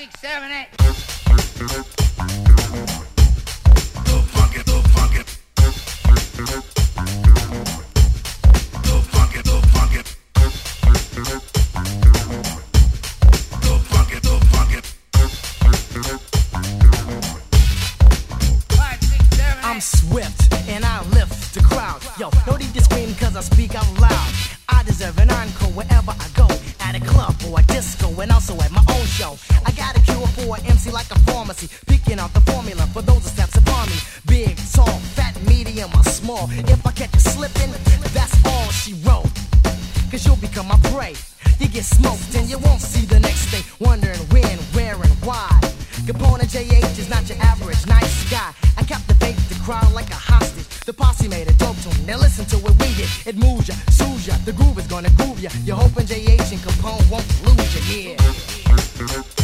6, 7, 8. I'm swift and I lift the crowd. Yo, no need to scream cause I speak out loud. I deserve an encore wherever I go. At a club or a disco and also at my own show. I got a cure for an MC like a pharmacy. Picking out the formula for those that steps upon me. Big, tall, fat, medium or small. If I catch you slipping, that's all she wrote. Cause you'll become my prey. You get smoked and you won't see the next day. Wondering when, where and why. Capone JH is not your average nice guy. I captivate the crowd like a hostage. The posse made a dope tune. Now listen to what we did. It moves ya, soothes ya. The groove is gonna groove ya. You're hoping JH and Capone won't lose ya, yeah.